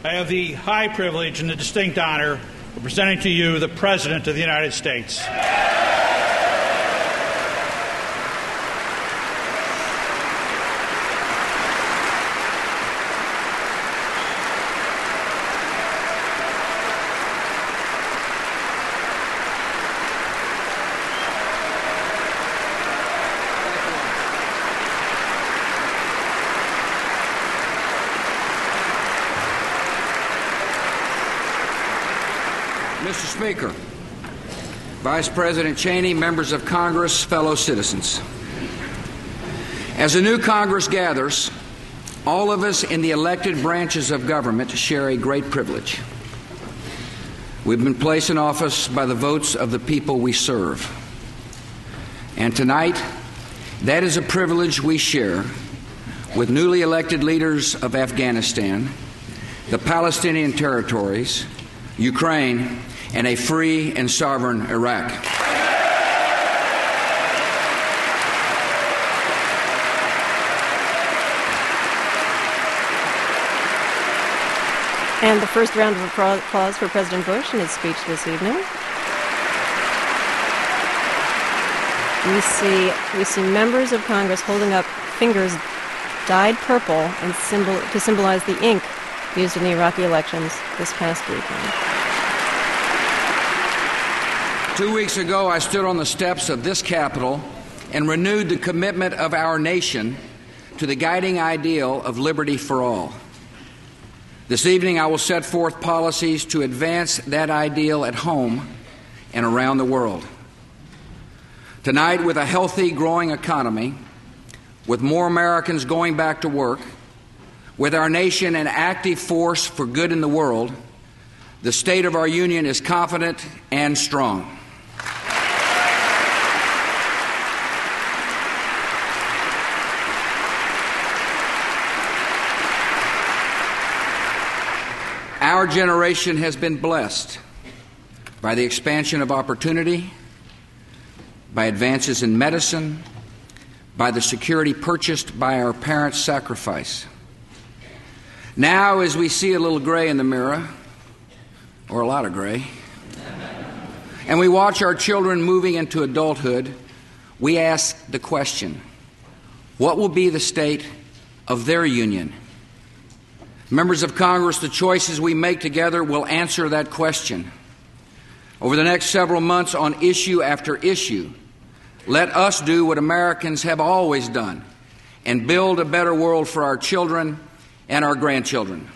I have the high privilege and the distinct honor of presenting to you the President of the United States. Mr. Speaker, Vice President Cheney, members of Congress, fellow citizens. As a new Congress gathers, all of us in the elected branches of government share a great privilege. We've been placed in office by the votes of the people we serve. And tonight, that is a privilege we share with newly elected leaders of Afghanistan, the Palestinian territories, Ukraine, and a free and sovereign Iraq. And the first round of applause for President Bush in his speech this evening. We see members of Congress holding up fingers dyed purple and to symbolize the ink used in the Iraqi elections this past weekend. 2 weeks ago, I stood on the steps of this Capitol and renewed the commitment of our nation to the guiding ideal of liberty for all. This evening, I will set forth policies to advance that ideal at home and around the world. Tonight, with a healthy, growing economy, with more Americans going back to work, with our nation an active force for good in the world, the state of our union is confident and strong. Our generation has been blessed by the expansion of opportunity, by advances in medicine, by the security purchased by our parents' sacrifice. Now, as we see a little gray in the mirror, or a lot of gray, and we watch our children moving into adulthood, we ask the question, what will be the state of their union? Members of Congress, the choices we make together will answer that question. Over the next several months, on issue after issue, let us do what Americans have always done and build a better world for our children and our grandchildren.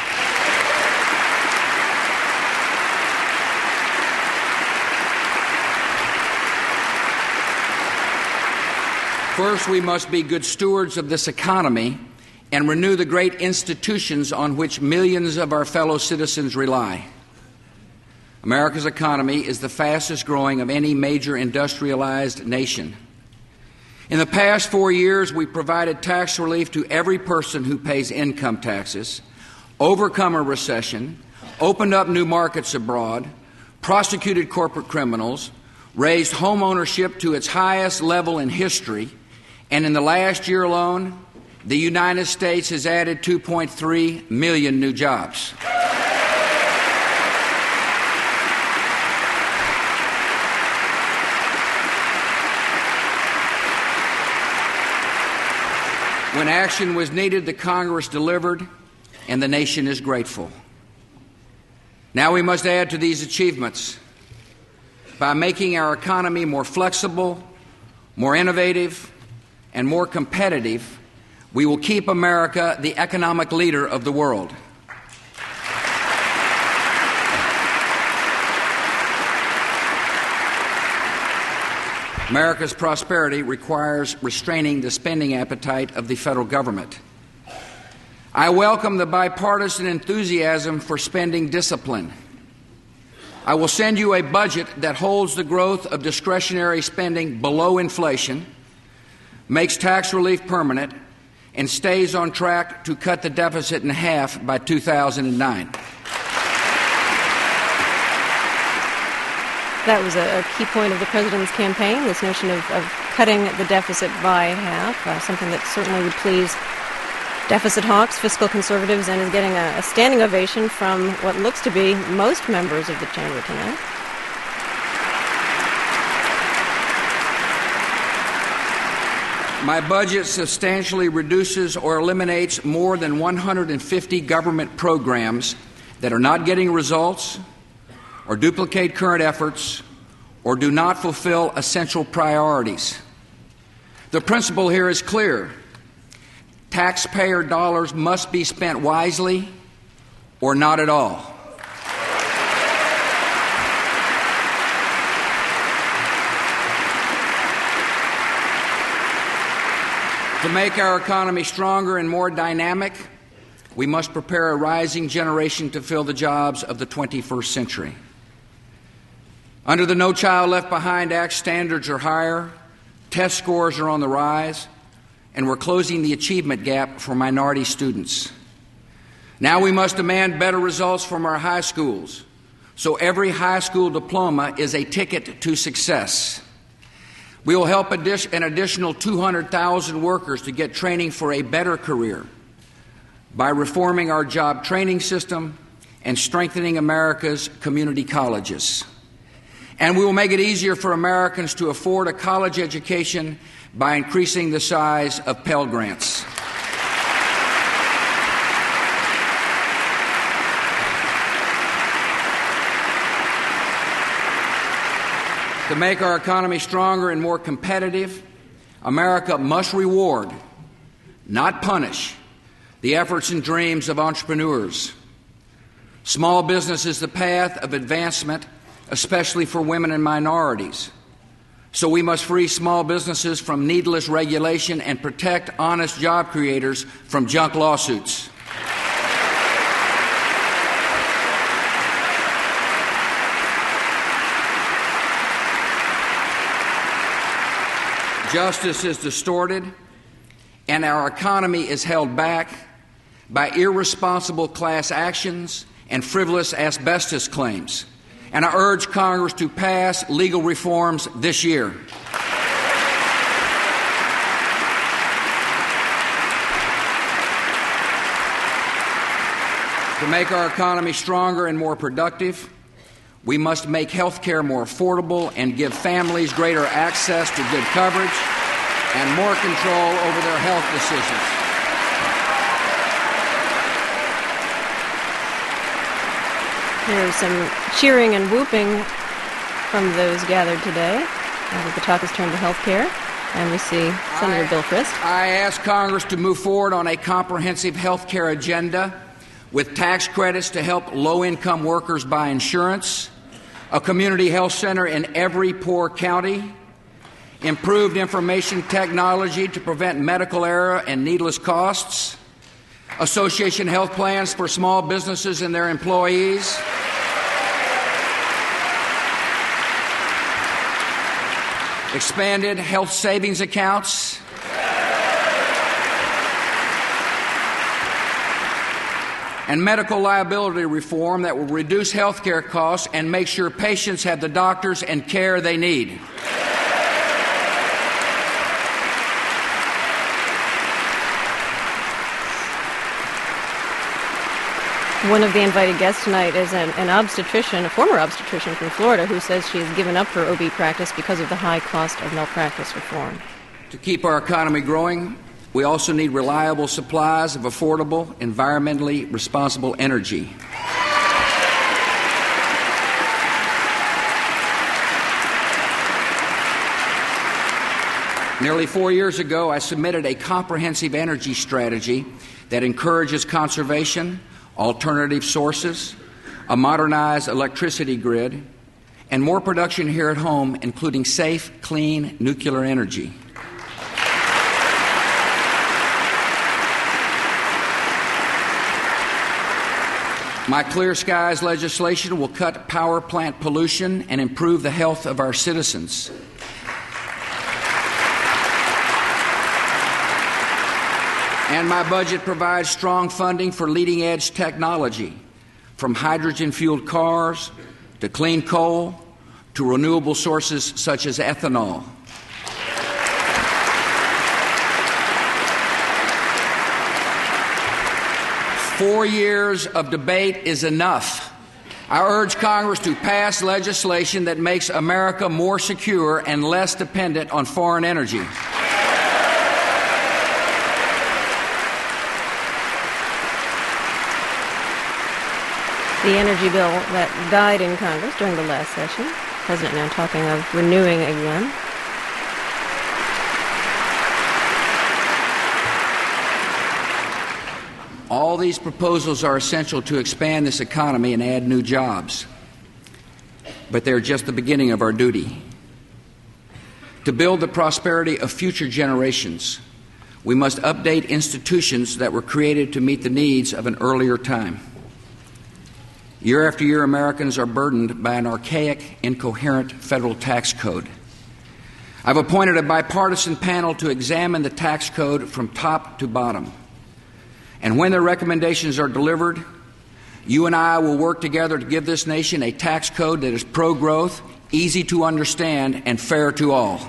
First, we must be good stewards of this economy and renew the great institutions on which millions of our fellow citizens rely. America's economy is the fastest growing of any major industrialized nation. In the past 4 years, we provided tax relief to every person who pays income taxes, overcome a recession, opened up new markets abroad, prosecuted corporate criminals, raised home ownership to its highest level in history, and in the last year alone, the United States has added 2.3 million new jobs. When action was needed, the Congress delivered, and the nation is grateful. Now we must add to these achievements by making our economy more flexible, more innovative, and more competitive. We will keep America the economic leader of the world. America's prosperity requires restraining the spending appetite of the federal government. I welcome the bipartisan enthusiasm for spending discipline. I will send you a budget that holds the growth of discretionary spending below inflation, makes tax relief permanent, and stays on track to cut the deficit in half by 2009. That was a key point of the President's campaign, this notion of cutting the deficit by half, something that certainly would please deficit hawks, fiscal conservatives, and is getting a standing ovation from what looks to be most members of the chamber tonight. My budget substantially reduces or eliminates more than 150 government programs that are not getting results or duplicate current efforts or do not fulfill essential priorities. The principle here is clear. Taxpayer dollars must be spent wisely or not at all. To make our economy stronger and more dynamic, we must prepare a rising generation to fill the jobs of the 21st century. Under the No Child Left Behind Act, standards are higher, test scores are on the rise, and we're closing the achievement gap for minority students. Now we must demand better results from our high schools, so every high school diploma is a ticket to success. We will help an additional 200,000 workers to get training for a better career by reforming our job training system and strengthening America's community colleges. And we will make it easier for Americans to afford a college education by increasing the size of Pell Grants. To make our economy stronger and more competitive, America must reward, not punish, the efforts and dreams of entrepreneurs. Small business is the path of advancement, especially for women and minorities. So we must free small businesses from needless regulation and protect honest job creators from junk lawsuits. Justice is distorted, and our economy is held back by irresponsible class actions and frivolous asbestos claims. And I urge Congress to pass legal reforms this year. To make our economy stronger and more productive, we must make health care more affordable and give families greater access to good coverage and more control over their health decisions. There's some cheering and whooping from those gathered today as the talk has turned to health care, and we see Senator Bill Frist. I ask Congress to move forward on a comprehensive health care agenda with tax credits to help low-income workers buy insurance, a community health center in every poor county, improved information technology to prevent medical error and needless costs, association health plans for small businesses and their employees, expanded health savings accounts, and medical liability reform that will reduce health care costs and make sure patients have the doctors and care they need. One of the invited guests tonight is an obstetrician, a former obstetrician from Florida, who says she has given up her OB practice because of the high cost of malpractice reform. To keep our economy growing, we also need reliable supplies of affordable, environmentally responsible energy. Nearly 4 years ago, I submitted a comprehensive energy strategy that encourages conservation, alternative sources, a modernized electricity grid, and more production here at home, including safe, clean nuclear energy. My Clear Skies legislation will cut power plant pollution and improve the health of our citizens. And my budget provides strong funding for leading-edge technology, from hydrogen-fueled cars to clean coal to renewable sources such as ethanol. 4 years of debate is enough. I urge Congress to pass legislation that makes America more secure and less dependent on foreign energy. The energy bill that died in Congress during the last session. The President now talking of renewing again. All these proposals are essential to expand this economy and add new jobs. But they're just the beginning of our duty. To build the prosperity of future generations, we must update institutions that were created to meet the needs of an earlier time. Year after year, Americans are burdened by an archaic, incoherent federal tax code. I've appointed a bipartisan panel to examine the tax code from top to bottom. And when their recommendations are delivered, you and I will work together to give this nation a tax code that is pro-growth, easy to understand, and fair to all.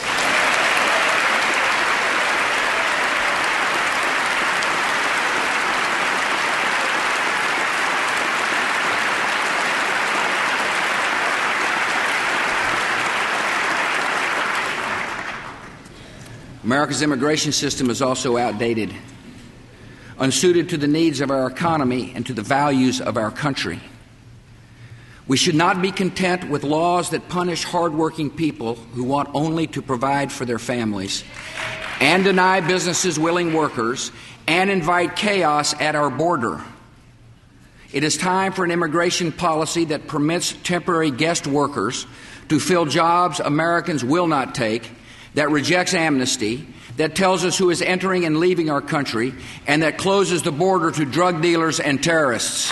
America's immigration system is also outdated, unsuited to the needs of our economy and to the values of our country. We should not be content with laws that punish hardworking people who want only to provide for their families and deny businesses willing workers and invite chaos at our border. It is time for an immigration policy that permits temporary guest workers to fill jobs Americans will not take, that rejects amnesty, that tells us who is entering and leaving our country, and that closes the border to drug dealers and terrorists.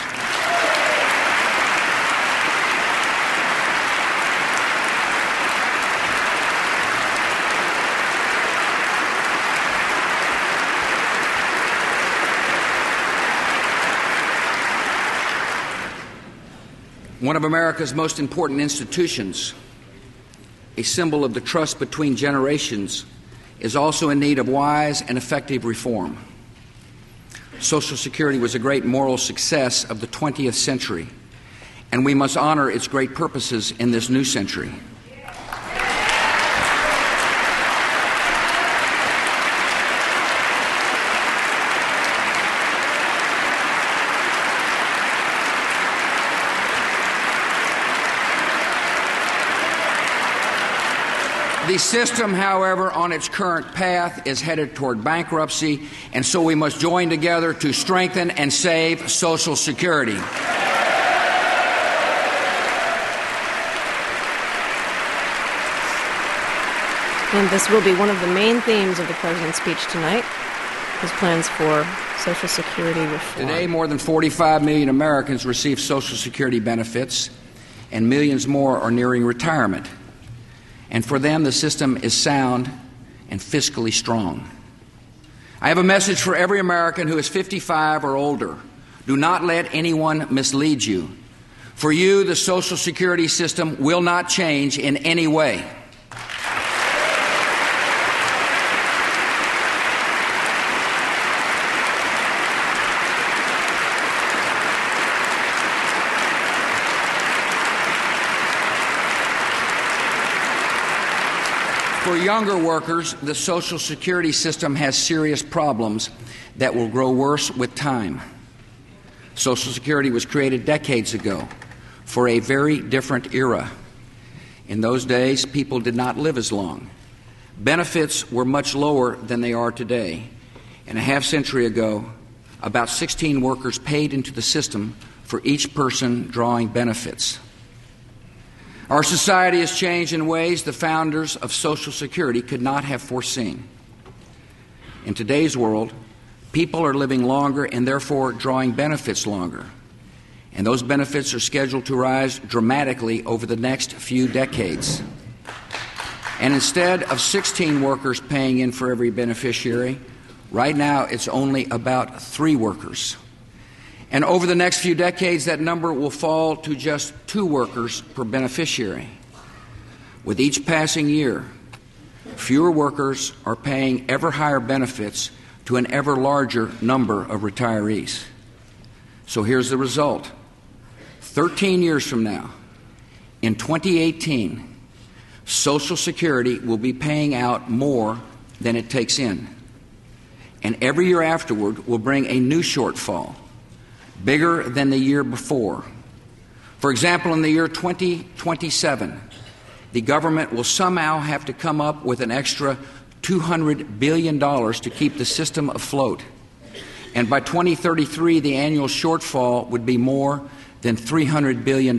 One of America's most important institutions, a symbol of the trust between generations, is also in need of wise and effective reform. Social Security was a great moral success of the 20th century, and we must honor its great purposes in this new century. The system, however, on its current path is headed toward bankruptcy, and so we must join together to strengthen and save Social Security. And this will be one of the main themes of the President's speech tonight, his plans for Social Security reform. Today, more than 45 million Americans receive Social Security benefits, and millions more are nearing retirement. And for them, the system is sound and fiscally strong. I have a message for every American who is 55 or older. Do not let anyone mislead you. For you, the Social Security system will not change in any way. For younger workers, the Social Security system has serious problems that will grow worse with time. Social Security was created decades ago for a very different era. In those days, people did not live as long. Benefits were much lower than they are today. And a half century ago, about 16 workers paid into the system for each person drawing benefits. Our society has changed in ways the founders of Social Security could not have foreseen. In today's world, people are living longer and therefore drawing benefits longer. And those benefits are scheduled to rise dramatically over the next few decades. And instead of 16 workers paying in for every beneficiary, right now it's only about 3 workers. And over the next few decades, that number will fall to just 2 workers per beneficiary. With each passing year, fewer workers are paying ever higher benefits to an ever larger number of retirees. So here's the result. 13 years from now, in 2018, Social Security will be paying out more than it takes in. And every year afterward will bring a new shortfall, bigger than the year before. For example, in the year 2027, the government will somehow have to come up with an extra $200 billion to keep the system afloat. And by 2033, the annual shortfall would be more than $300 billion.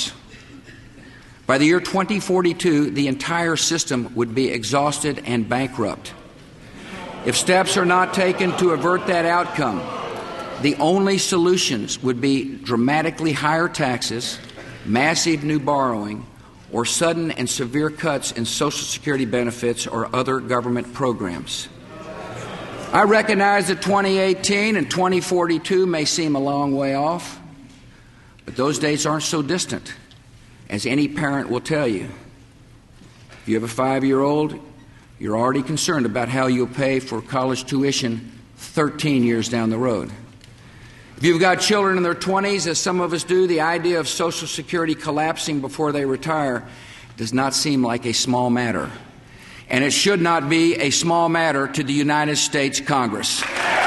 By the year 2042, the entire system would be exhausted and bankrupt. If steps are not taken to avert that outcome, the only solutions would be dramatically higher taxes, massive new borrowing, or sudden and severe cuts in Social Security benefits or other government programs. I recognize that 2018 and 2042 may seem a long way off, but those days aren't so distant, as any parent will tell you. If you have a 5-year-old, you're already concerned about how you'll pay for college tuition 13 years down the road. If you've got children in their 20s, as some of us do, the idea of Social Security collapsing before they retire does not seem like a small matter. And it should not be a small matter to the United States Congress.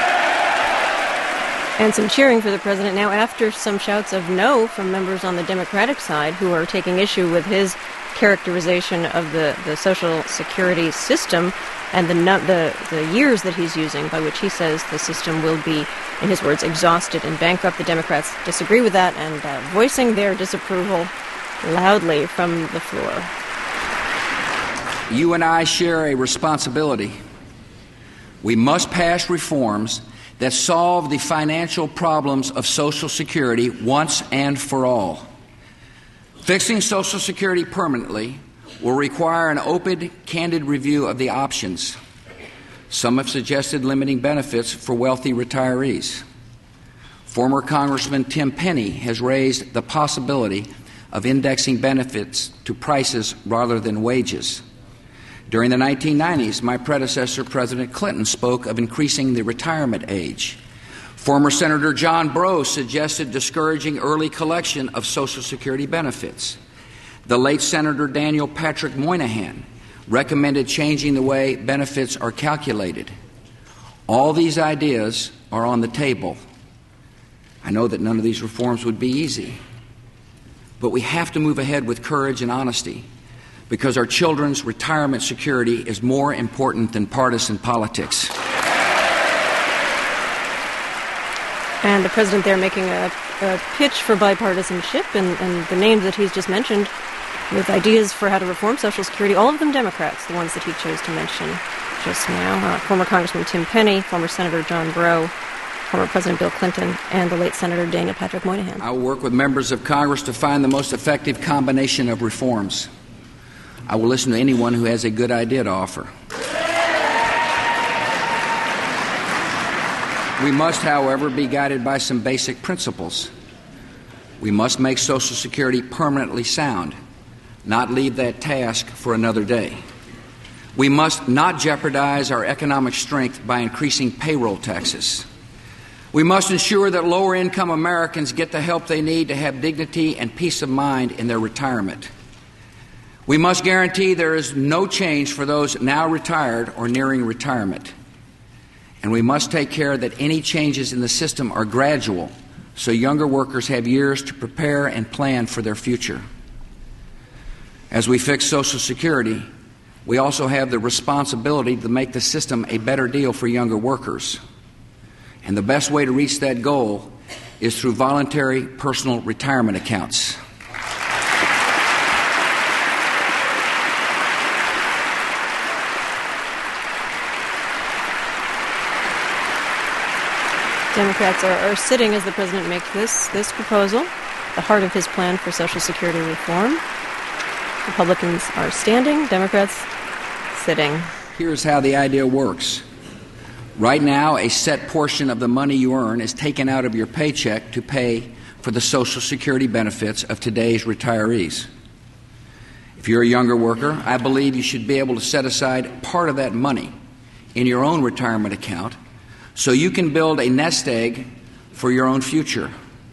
And some cheering for the president now after some shouts of no from members on the Democratic side who are taking issue with his characterization of the Social Security system and the years that he's using by which he says the system will be, in his words, exhausted and bankrupt. The Democrats disagree with that and voicing their disapproval loudly from the floor. You and I share a responsibility. We must pass reforms that solve the financial problems of Social Security once and for all. Fixing Social Security permanently will require an open, candid review of the options. Some have suggested limiting benefits for wealthy retirees. Former Congressman Tim Penny has raised the possibility of indexing benefits to prices rather than wages. During the 1990s, my predecessor, President Clinton, spoke of increasing the retirement age. Former Senator John Breaux suggested discouraging early collection of Social Security benefits. The late Senator Daniel Patrick Moynihan recommended changing the way benefits are calculated. All these ideas are on the table. I know that none of these reforms would be easy, but we have to move ahead with courage and honesty, because our children's retirement security is more important than partisan politics. And the president there making a pitch for bipartisanship, and the names that he's just mentioned with ideas for how to reform Social Security, all of them Democrats, the ones that he chose to mention just now. Former Congressman Tim Penny, former Senator John Breaux, former President Bill Clinton, and the late Senator Daniel Patrick Moynihan. I will work with members of Congress to find the most effective combination of reforms. I will listen to anyone who has a good idea to offer. We must, however, be guided by some basic principles. We must make Social Security permanently sound, not leave that task for another day. We must not jeopardize our economic strength by increasing payroll taxes. We must ensure that lower-income Americans get the help they need to have dignity and peace of mind in their retirement. We must guarantee there is no change for those now retired or nearing retirement. And we must take care that any changes in the system are gradual, so younger workers have years to prepare and plan for their future. As we fix Social Security, we also have the responsibility to make the system a better deal for younger workers. And the best way to reach that goal is through voluntary personal retirement accounts. Democrats are sitting as the president makes this proposal, the heart of his plan for Social Security reform. Republicans are standing, Democrats sitting. Here's how the idea works. Right now, a set portion of the money you earn is taken out of your paycheck to pay for the Social Security benefits of today's retirees. If you're a younger worker, I believe you should be able to set aside part of that money in your own retirement account so you can build a nest egg for your own future.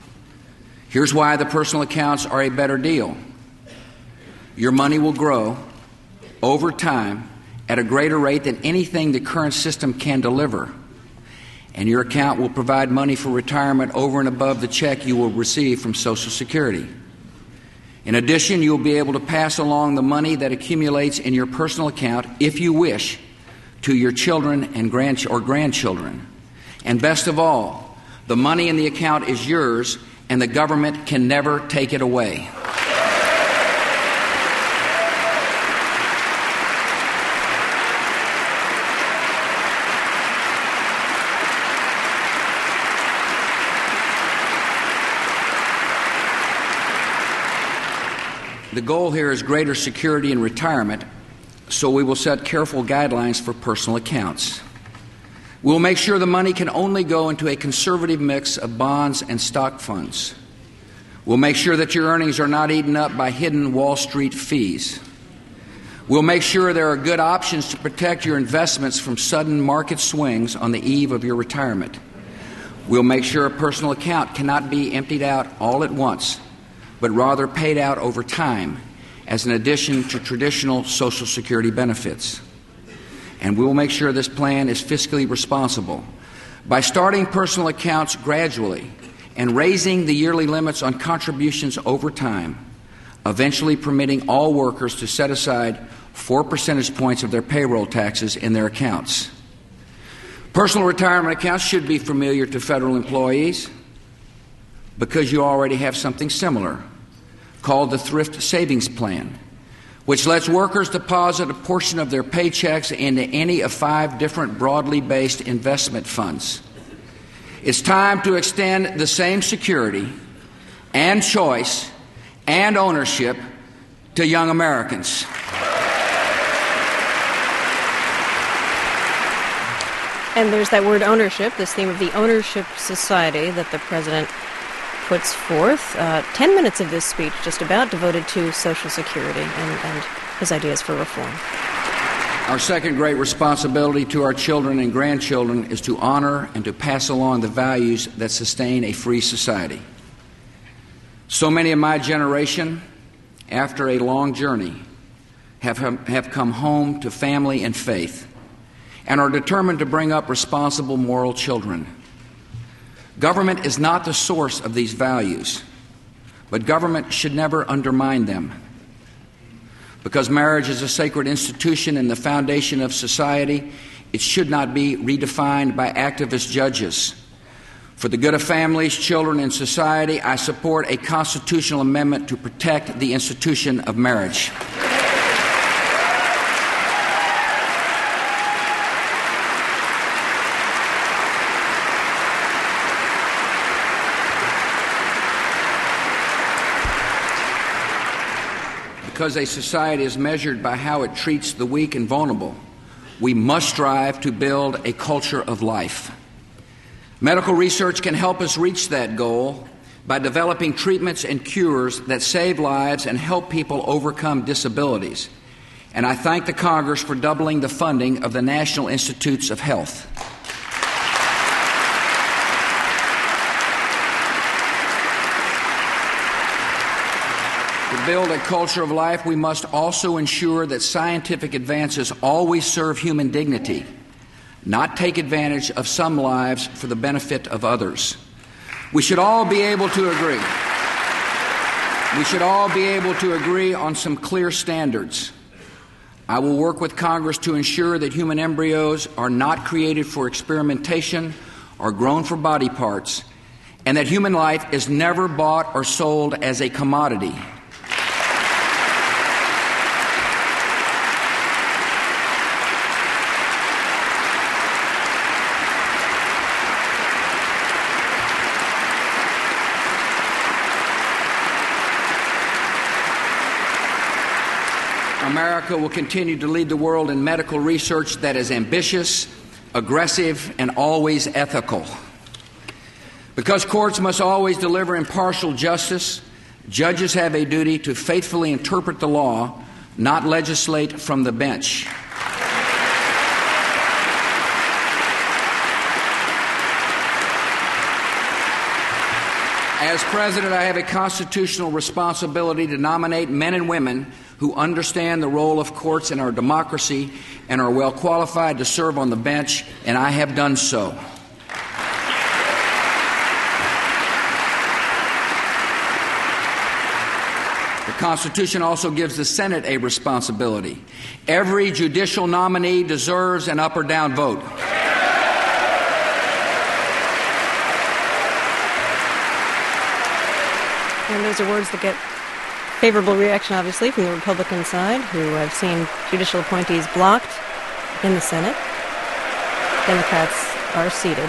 Here's why the personal accounts are a better deal. Your money will grow over time at a greater rate than anything the current system can deliver. And your account will provide money for retirement over and above the check you will receive from Social Security. In addition, you will be able to pass along the money that accumulates in your personal account, if you wish, to your children and grandchildren. And best of all, the money in the account is yours, and the government can never take it away. The goal here is greater security in retirement, so we will set careful guidelines for personal accounts. We'll make sure the money can only go into a conservative mix of bonds and stock funds. We'll make sure that your earnings are not eaten up by hidden Wall Street fees. We'll make sure there are good options to protect your investments from sudden market swings on the eve of your retirement. We'll make sure a personal account cannot be emptied out all at once, but rather paid out over time as an addition to traditional Social Security benefits. And we will make sure this plan is fiscally responsible by starting personal accounts gradually and raising the yearly limits on contributions over time, eventually permitting all workers to set aside 4 percentage points of their payroll taxes in their accounts. Personal retirement accounts should be familiar to federal employees because you already have something similar called the Thrift Savings Plan, which lets workers deposit a portion of their paychecks into any of 5 different broadly based investment funds. It's time to extend the same security and choice and ownership to young Americans. And there's that word ownership, this theme of the ownership society that the president puts forth. 10 minutes of this speech just about devoted to Social Security and his ideas for reform. Our second great responsibility to our children and grandchildren is to honor and to pass along the values that sustain a free society. So many of my generation, after a long journey, have come home to family and faith and are determined to bring up responsible, moral children. Government is not the source of these values, but government should never undermine them. Because marriage is a sacred institution and the foundation of society, it should not be redefined by activist judges. For the good of families, children, and society, I support a constitutional amendment to protect the institution of marriage. Because a society is measured by how it treats the weak and vulnerable, we must strive to build a culture of life. Medical research can help us reach that goal by developing treatments and cures that save lives and help people overcome disabilities. And I thank the Congress for doubling the funding of the National Institutes of Health. To build a culture of life, we must also ensure that scientific advances always serve human dignity, not take advantage of some lives for the benefit of others. We should all be able to agree. We should all be able to agree on some clear standards. I will work with Congress to ensure that human embryos are not created for experimentation or grown for body parts, and that human life is never bought or sold as a commodity. America will continue to lead the world in medical research that is ambitious, aggressive, and always ethical. Because courts must always deliver impartial justice, judges have a duty to faithfully interpret the law, not legislate from the bench. As President, I have a constitutional responsibility to nominate men and women who understand the role of courts in our democracy and are well qualified to serve on the bench, and I have done so. The Constitution also gives the Senate a responsibility. Every judicial nominee deserves an up or down vote. And those are words that get favorable reaction, obviously, from the Republican side, who have seen judicial appointees blocked in the Senate. Democrats are seated.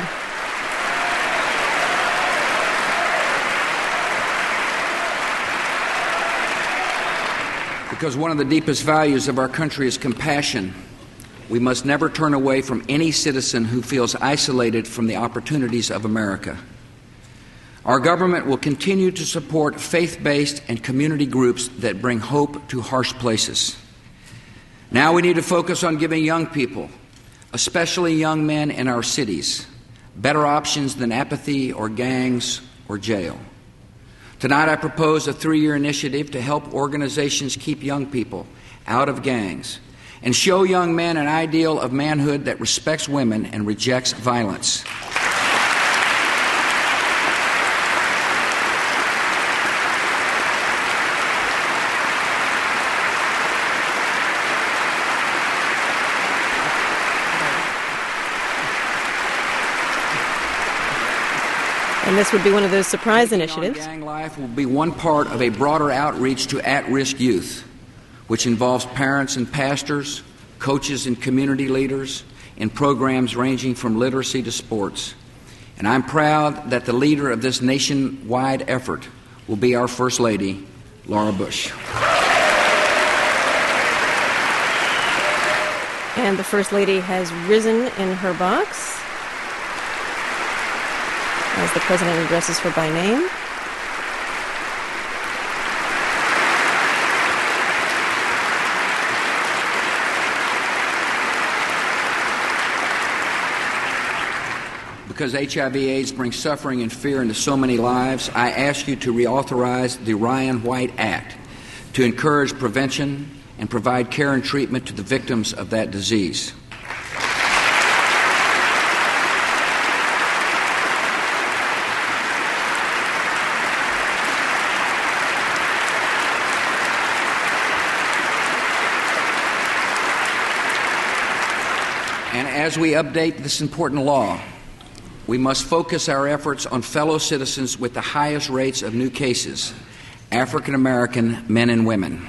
Because one of the deepest values of our country is compassion, we must never turn away from any citizen who feels isolated from the opportunities of America. Our government will continue to support faith-based and community groups that bring hope to harsh places. Now we need to focus on giving young people, especially young men in our cities, better options than apathy or gangs or jail. Tonight I propose a 3-year initiative to help organizations keep young people out of gangs and show young men an ideal of manhood that respects women and rejects violence. And this would be one of those surprise initiatives. Gang life will be one part of a broader outreach to at-risk youth, which involves parents and pastors, coaches and community leaders, in programs ranging from literacy to sports. And I'm proud that the leader of this nationwide effort will be our First Lady, Laura Bush. And the First Lady has risen in her box as the President addresses her by name. Because HIV/AIDS brings suffering and fear into so many lives, I ask you to reauthorize the Ryan White Act to encourage prevention and provide care and treatment to the victims of that disease. And as we update this important law, we must focus our efforts on fellow citizens with the highest rates of new cases, African American men and women.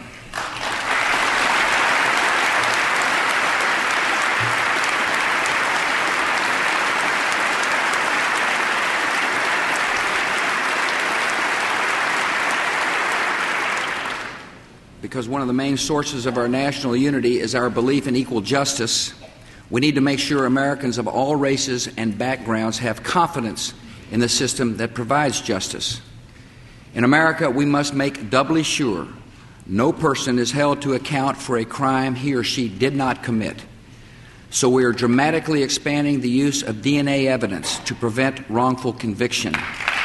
Because one of the main sources of our national unity is our belief in equal justice, we need to make sure Americans of all races and backgrounds have confidence in the system that provides justice. In America, we must make doubly sure no person is held to account for a crime he or she did not commit. So we are dramatically expanding the use of DNA evidence to prevent wrongful conviction.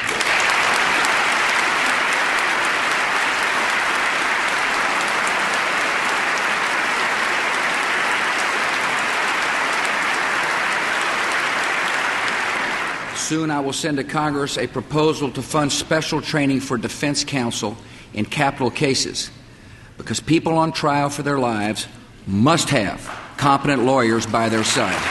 Soon I will send to Congress a proposal to fund special training for defense counsel in capital cases, because people on trial for their lives must have competent lawyers by their side.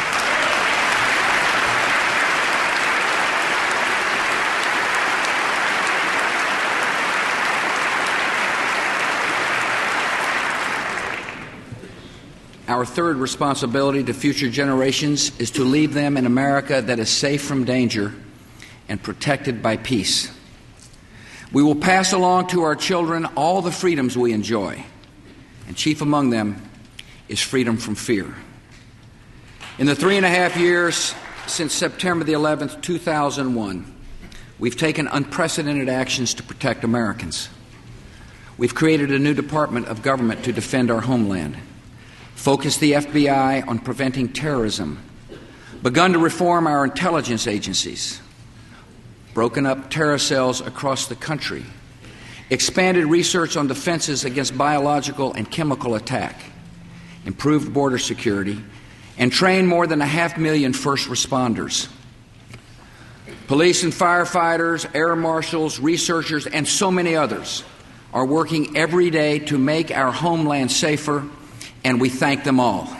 Our third responsibility to future generations is to leave them in America that is safe from danger and protected by peace. We will pass along to our children all the freedoms we enjoy, and chief among them is freedom from fear. In the 3.5 years since September the 11th, 2001, we've taken unprecedented actions to protect Americans. We've created a new Department of Government to defend our homeland, focused the FBI on preventing terrorism, begun to reform our intelligence agencies, broken up terror cells across the country, expanded research on defenses against biological and chemical attack, improved border security, and trained more than 500,000 first responders. Police and firefighters, air marshals, researchers, and so many others are working every day to make our homeland safer, and we thank them all.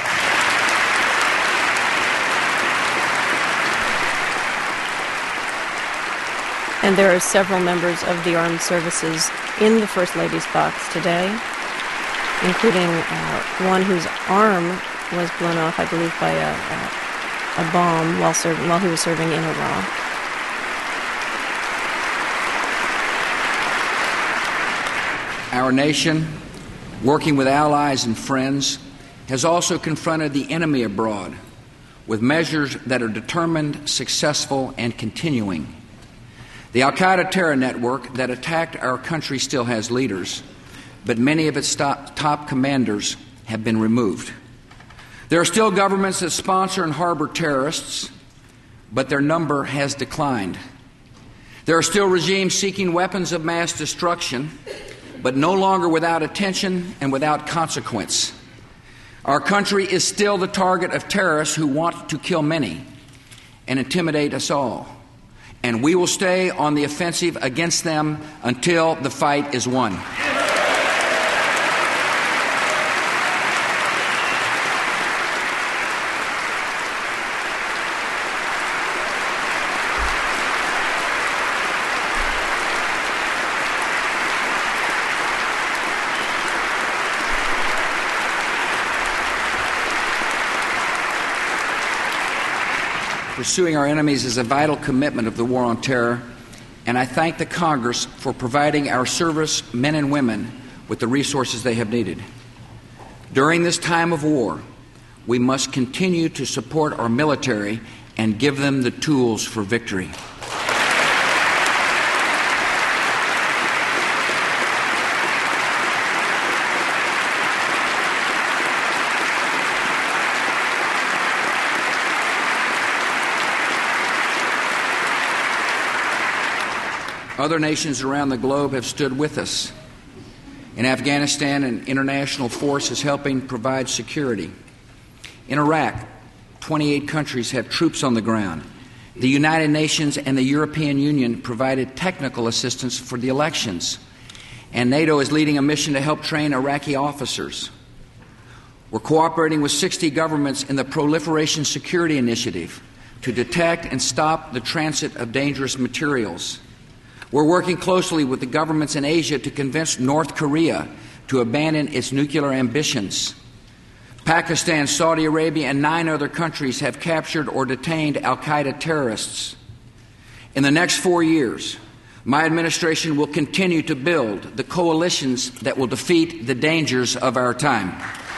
And there are several members of the armed services in the First Lady's box today, including one whose arm was blown off, I believe, by a bomb while he was serving in Iraq. Our nation, working with allies and friends, has also confronted the enemy abroad with measures that are determined, successful, and continuing. The al-Qaeda terror network that attacked our country still has leaders, but many of its top commanders have been removed. There are still governments that sponsor and harbor terrorists, but their number has declined. There are still regimes seeking weapons of mass destruction, but no longer without attention and without consequence. Our country is still the target of terrorists who want to kill many and intimidate us all. And we will stay on the offensive against them until the fight is won. Pursuing our enemies is a vital commitment of the war on terror, and I thank the Congress for providing our service men and women with the resources they have needed. During this time of war, we must continue to support our military and give them the tools for victory. Other nations around the globe have stood with us. In Afghanistan, an international force is helping provide security. In Iraq, 28 countries have troops on the ground. The United Nations and the European Union provided technical assistance for the elections. And NATO is leading a mission to help train Iraqi officers. We're cooperating with 60 governments in the Proliferation Security Initiative to detect and stop the transit of dangerous materials. We're working closely with the governments in Asia to convince North Korea to abandon its nuclear ambitions. Pakistan, Saudi Arabia, and 9 other countries have captured or detained al-Qaeda terrorists. In the next 4 years, my administration will continue to build the coalitions that will defeat the dangers of our time.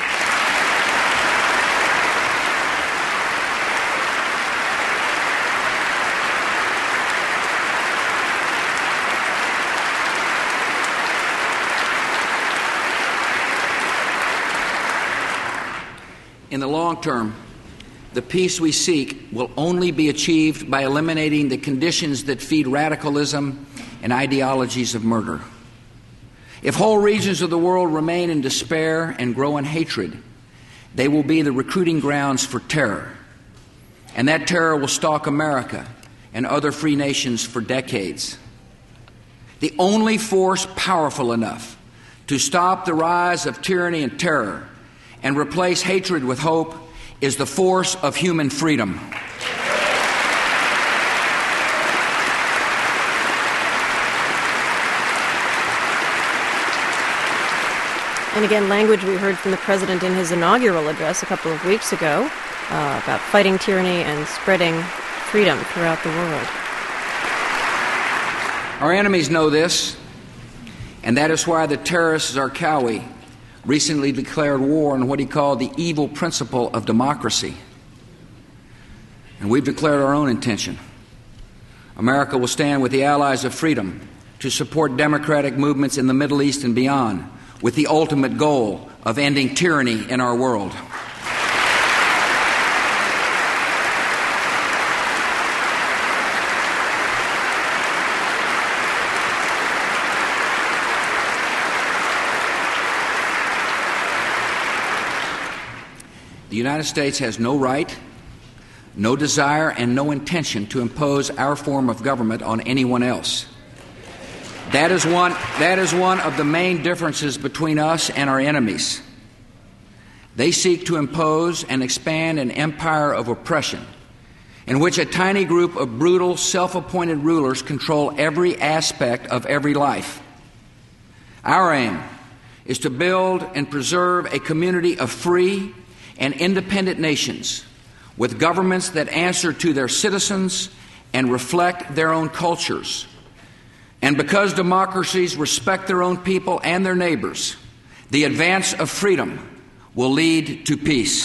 In the long term, the peace we seek will only be achieved by eliminating the conditions that feed radicalism and ideologies of murder. If whole regions of the world remain in despair and grow in hatred, they will be the recruiting grounds for terror. And that terror will stalk America and other free nations for decades. The only force powerful enough to stop the rise of tyranny and terror and replace hatred with hope is the force of human freedom. And again, language we heard from the President in his inaugural address a couple of weeks ago about fighting tyranny and spreading freedom throughout the world. Our enemies know this, and that is why the terrorist Zarqawi recently declared war on what he called the evil principle of democracy. And we've declared our own intention. America will stand with the allies of freedom to support democratic movements in the Middle East and beyond, with the ultimate goal of ending tyranny in our world. The United States has no right, no desire, and no intention to impose our form of government on anyone else. That is one of the main differences between us and our enemies. They seek to impose and expand an empire of oppression in which a tiny group of brutal, self-appointed rulers control every aspect of every life. Our aim is to build and preserve a community of free and independent nations with governments that answer to their citizens and reflect their own cultures. And because democracies respect their own people and their neighbors, the advance of freedom will lead to peace.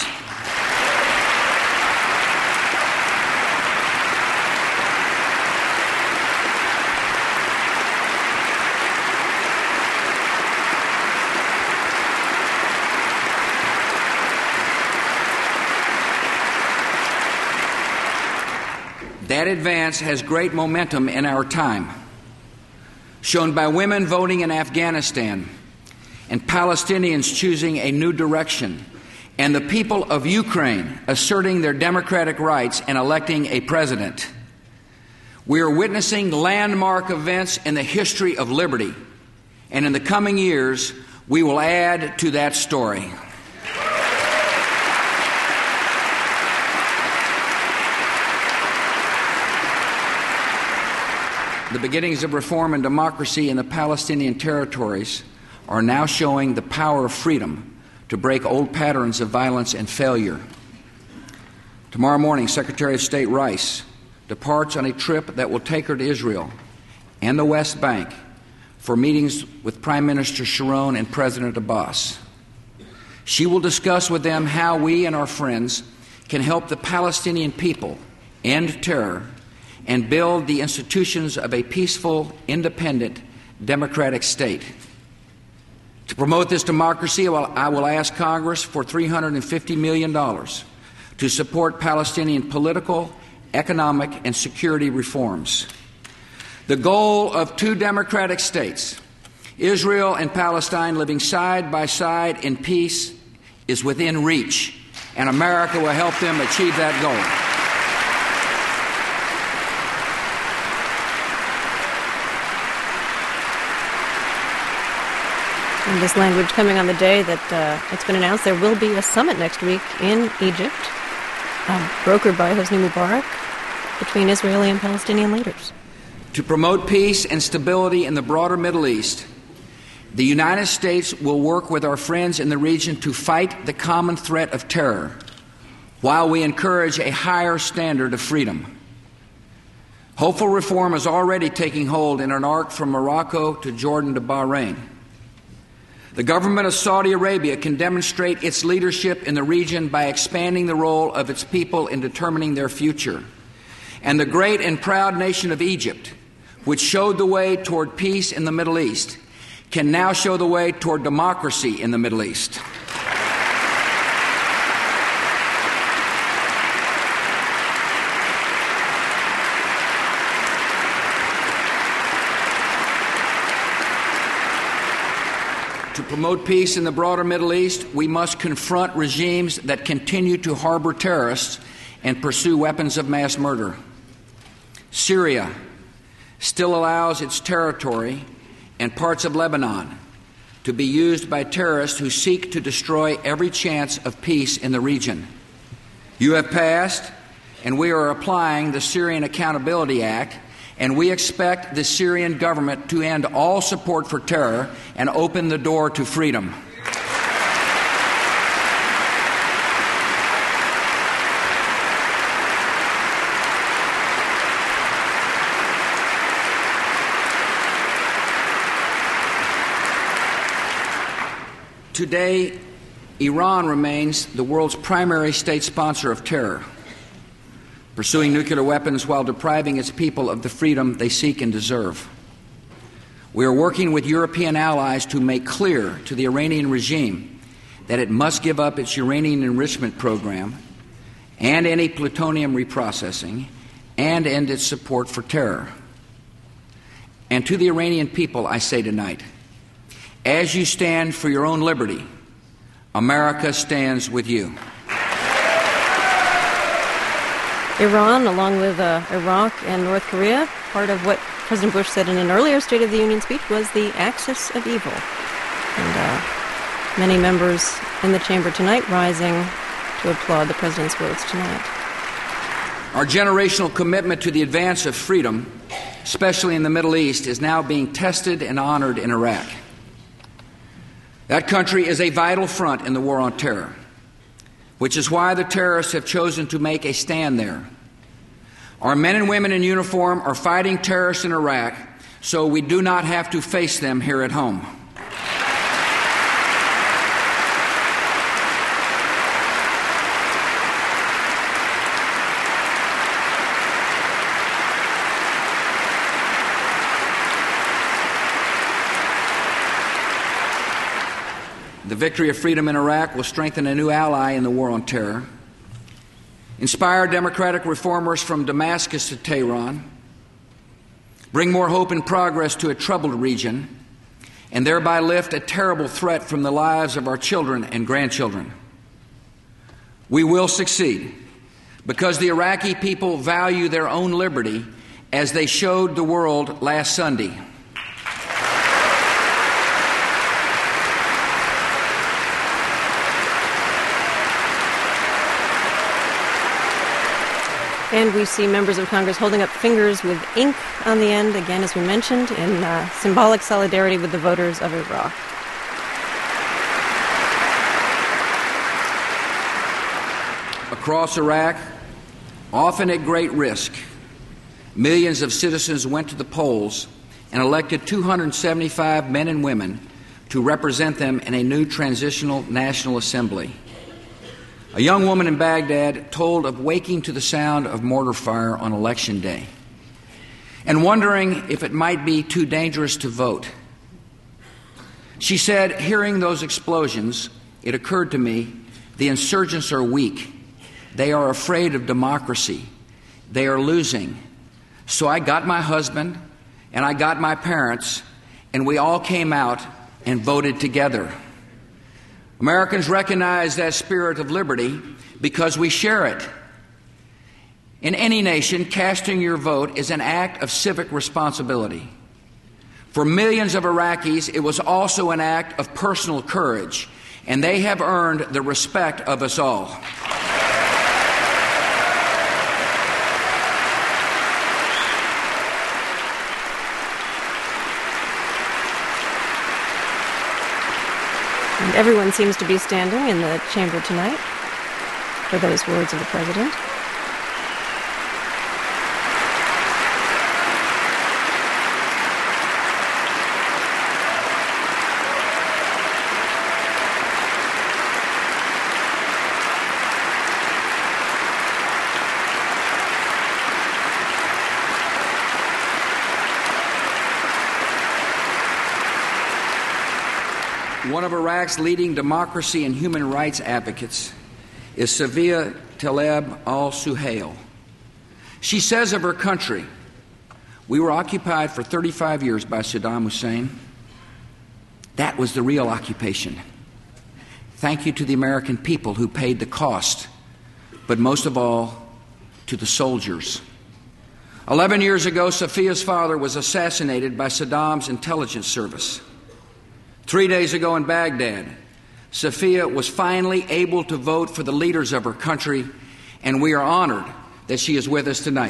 That advance has great momentum in our time, shown by women voting in Afghanistan and Palestinians choosing a new direction, and the people of Ukraine asserting their democratic rights and electing a president. We are witnessing landmark events in the history of liberty, and in the coming years, we will add to that story. The beginnings of reform and democracy in the Palestinian territories are now showing the power of freedom to break old patterns of violence and failure. Tomorrow morning, Secretary of State Rice departs on a trip that will take her to Israel and the West Bank for meetings with Prime Minister Sharon and President Abbas. She will discuss with them how we and our friends can help the Palestinian people end terror and build the institutions of a peaceful, independent, democratic state. To promote this democracy, I will ask Congress for $350 million to support Palestinian political, economic, and security reforms. The goal of two democratic states, Israel and Palestine living side by side in peace, is within reach, and America will help them achieve that goal. And this language coming on the day that it's been announced there will be a summit next week in Egypt, brokered by Hosni Mubarak, between Israeli and Palestinian leaders. To promote peace and stability in the broader Middle East, the United States will work with our friends in the region to fight the common threat of terror, while we encourage a higher standard of freedom. Hopeful reform is already taking hold in an arc from Morocco to Jordan to Bahrain. The government of Saudi Arabia can demonstrate its leadership in the region by expanding the role of its people in determining their future. And the great and proud nation of Egypt, which showed the way toward peace in the Middle East, can now show the way toward democracy in the Middle East. To promote peace in the broader Middle East, we must confront regimes that continue to harbor terrorists and pursue weapons of mass murder. Syria still allows its territory and parts of Lebanon to be used by terrorists who seek to destroy every chance of peace in the region. You have passed, and we are applying the Syrian Accountability Act, and we expect the Syrian government to end all support for terror and open the door to freedom. Today, Iran remains the world's primary state sponsor of terror, pursuing nuclear weapons while depriving its people of the freedom they seek and deserve. We are working with European allies to make clear to the Iranian regime that it must give up its uranium enrichment program and any plutonium reprocessing and end its support for terror. And to the Iranian people, I say tonight, as you stand for your own liberty, America stands with you. Iran, along with Iraq and North Korea, part of what President Bush said in an earlier State of the Union speech was the axis of evil. And many members in the chamber tonight rising to applaud the president's words tonight. Our generational commitment to the advance of freedom, especially in the Middle East, is now being tested and honored in Iraq. That country is a vital front in the war on terror, which is why the terrorists have chosen to make a stand there. Our men and women in uniform are fighting terrorists in Iraq, so we do not have to face them here at home. The victory of freedom in Iraq will strengthen a new ally in the war on terror, inspire democratic reformers from Damascus to Tehran, bring more hope and progress to a troubled region, and thereby lift a terrible threat from the lives of our children and grandchildren. We will succeed because the Iraqi people value their own liberty, as they showed the world last Sunday. And we see members of Congress holding up fingers with ink on the end, again, as we mentioned, in symbolic solidarity with the voters of Iraq. Across Iraq, often at great risk, millions of citizens went to the polls and elected 275 men and women to represent them in a new transitional National Assembly. A young woman in Baghdad told of waking to the sound of mortar fire on Election Day and wondering if it might be too dangerous to vote. She said, "Hearing those explosions, it occurred to me, the insurgents are weak. They are afraid of democracy. They are losing. So I got my husband and I got my parents, and we all came out and voted together." Americans recognize that spirit of liberty because we share it. In any nation, casting your vote is an act of civic responsibility. For millions of Iraqis, it was also an act of personal courage, and they have earned the respect of us all. And everyone seems to be standing in the chamber tonight for those words of the president. One of Iraq's leading democracy and human rights advocates is Safiya Tlaib al-Suhail. She says of her country, "We were occupied for 35 years by Saddam Hussein. That was the real occupation. Thank you to the American people who paid the cost, but most of all, to the soldiers." 11 years ago, Safiya's father was assassinated by Saddam's intelligence service. 3 days ago in Baghdad, Safiya was finally able to vote for the leaders of her country, and we are honored that she is with us tonight.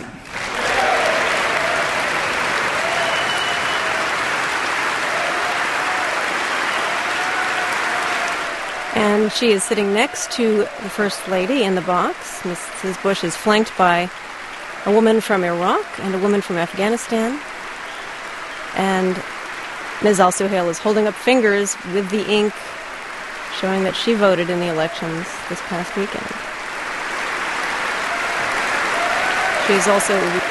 And she is sitting next to the First Lady in the box. Mrs. Bush is flanked by a woman from Iraq and a woman from Afghanistan. And Ms. al-Suhail is holding up fingers with the ink, showing that she voted in the elections this past weekend. She is also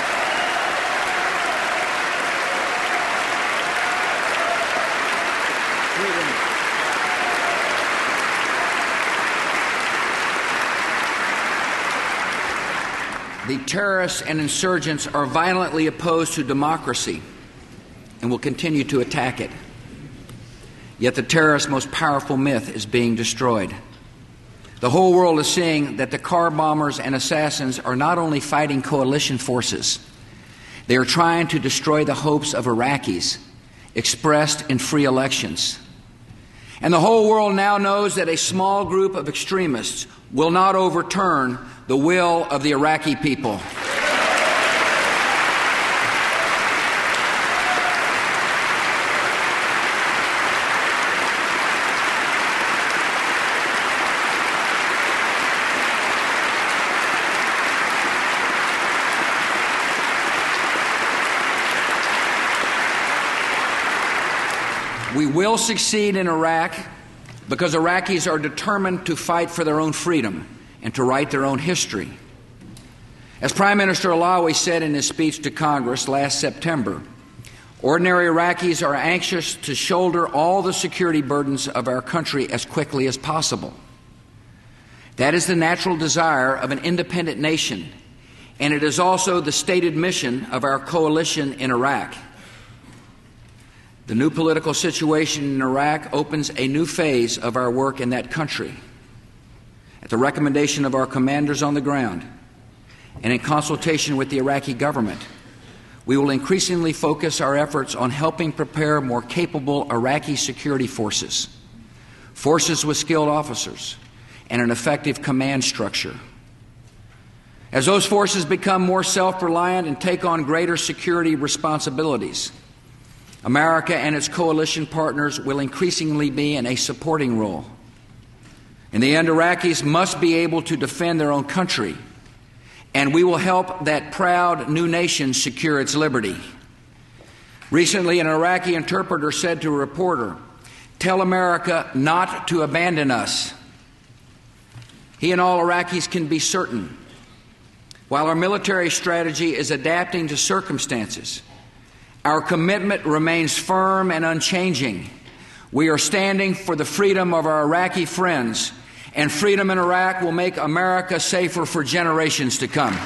The terrorists and insurgents are violently opposed to democracy and will continue to attack it. Yet the terrorists' most powerful myth is being destroyed. The whole world is seeing that the car bombers and assassins are not only fighting coalition forces, they are trying to destroy the hopes of Iraqis expressed in free elections. And the whole world now knows that a small group of extremists will not overturn the will of the Iraqi people. We will succeed in Iraq because Iraqis are determined to fight for their own freedom and to write their own history. As Prime Minister Alawi said in his speech to Congress last September, ordinary Iraqis are anxious to shoulder all the security burdens of our country as quickly as possible. That is the natural desire of an independent nation, and it is also the stated mission of our coalition in Iraq. The new political situation in Iraq opens a new phase of our work in that country. At the recommendation of our commanders on the ground and in consultation with the Iraqi government, we will increasingly focus our efforts on helping prepare more capable Iraqi security forces, forces with skilled officers, and an effective command structure. As those forces become more self-reliant and take on greater security responsibilities, America and its coalition partners will increasingly be in a supporting role. In the end, Iraqis must be able to defend their own country, and we will help that proud new nation secure its liberty. Recently, an Iraqi interpreter said to a reporter, "Tell America not to abandon us." He and all Iraqis can be certain, while our military strategy is adapting to circumstances, our commitment remains firm and unchanging. We are standing for the freedom of our Iraqi friends, and freedom in Iraq will make America safer for generations to come.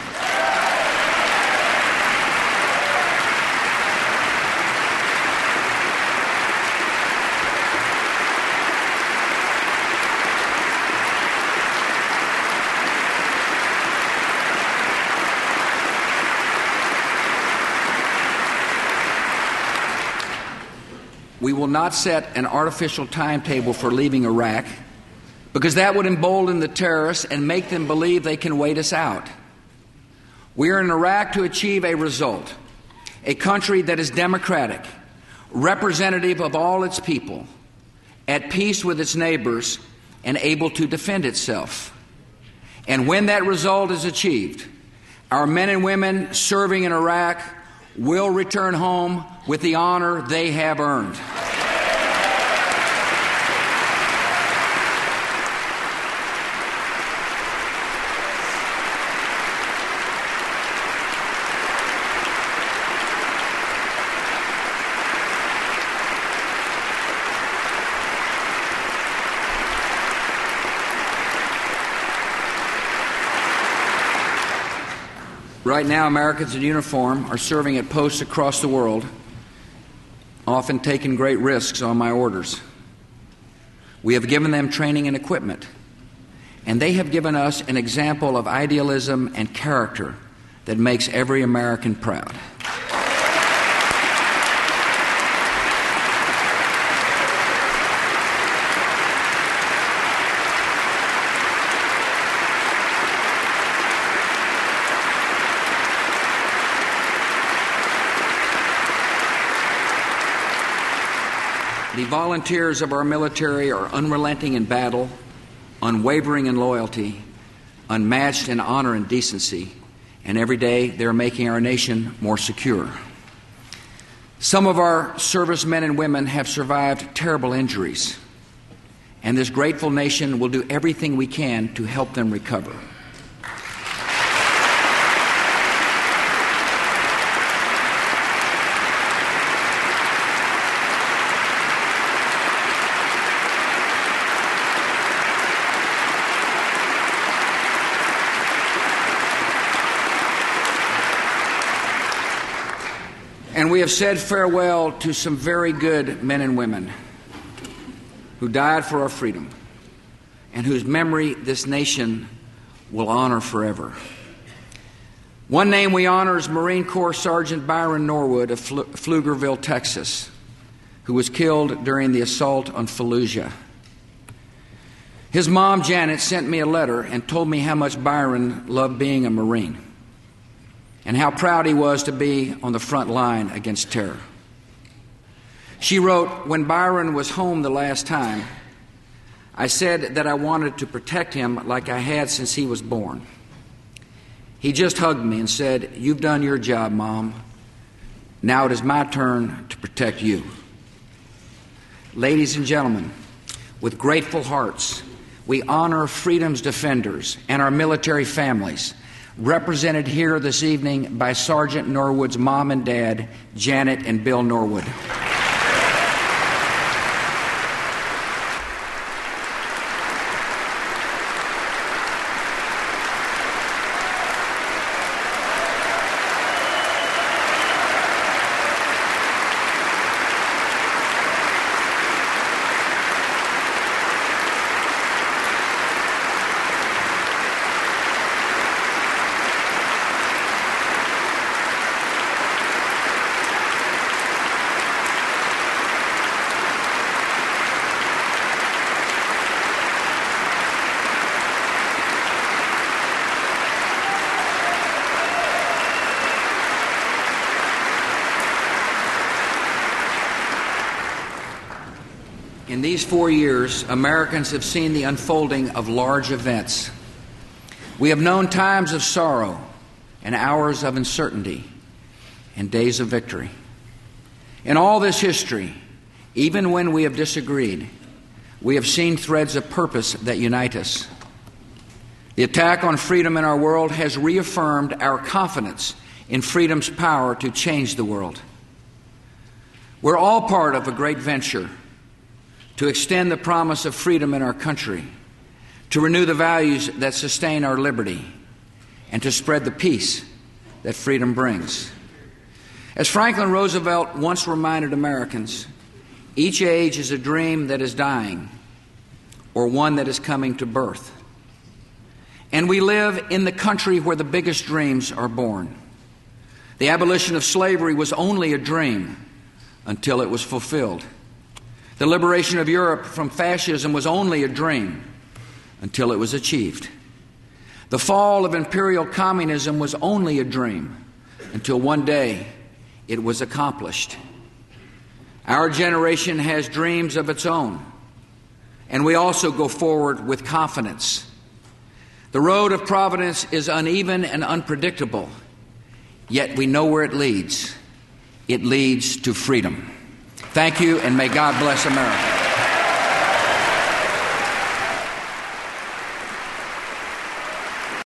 We will not set an artificial timetable for leaving Iraq, because that would embolden the terrorists and make them believe they can wait us out. We are in Iraq to achieve a result, a country that is democratic, representative of all its people, at peace with its neighbors, and able to defend itself. And when that result is achieved, our men and women serving in Iraq will return home with the honor they have earned. Right now, Americans in uniform are serving at posts across the world, often taking great risks on my orders. We have given them training and equipment, and they have given us an example of idealism and character that makes every American proud. The volunteers of our military are unrelenting in battle, unwavering in loyalty, unmatched in honor and decency, and every day they're making our nation more secure. Some of our servicemen and women have survived terrible injuries, and this grateful nation will do everything we can to help them recover. And we have said farewell to some very good men and women who died for our freedom. and whose memory this nation will honor forever. One name we honor is Marine Corps Sergeant Byron Norwood of Pflugerville, Texas, who was killed during the assault on Fallujah. His mom, Janet, sent me a letter and told me how much Byron loved being a Marine and how proud he was to be on the front line against terror. She wrote, "When Byron was home the last time, I said that I wanted to protect him like I had since he was born. He just hugged me and said, 'You've done your job, Mom. Now it is my turn to protect you.'" Ladies and gentlemen, with grateful hearts, we honor freedom's defenders and our military families, represented here this evening by Sergeant Norwood's mom and dad, Janet and Bill Norwood. In these 4 years, Americans have seen the unfolding of large events. We have known times of sorrow and hours of uncertainty and days of victory. In all this history, even when we have disagreed, we have seen threads of purpose that unite us. The attack on freedom in our world has reaffirmed our confidence in freedom's power to change the world. We're all part of a great venture to extend the promise of freedom in our country, to renew the values that sustain our liberty, and to spread the peace that freedom brings. As Franklin Roosevelt once reminded Americans, each age is a dream that is dying or one that is coming to birth. And we live in the country where the biggest dreams are born. The abolition of slavery was only a dream until it was fulfilled. The liberation of Europe from fascism was only a dream until it was achieved. The fall of imperial communism was only a dream until one day it was accomplished. Our generation has dreams of its own, and we also go forward with confidence. The road of Providence is uneven and unpredictable, yet we know where it leads. It leads to freedom. Thank you, and may God bless America.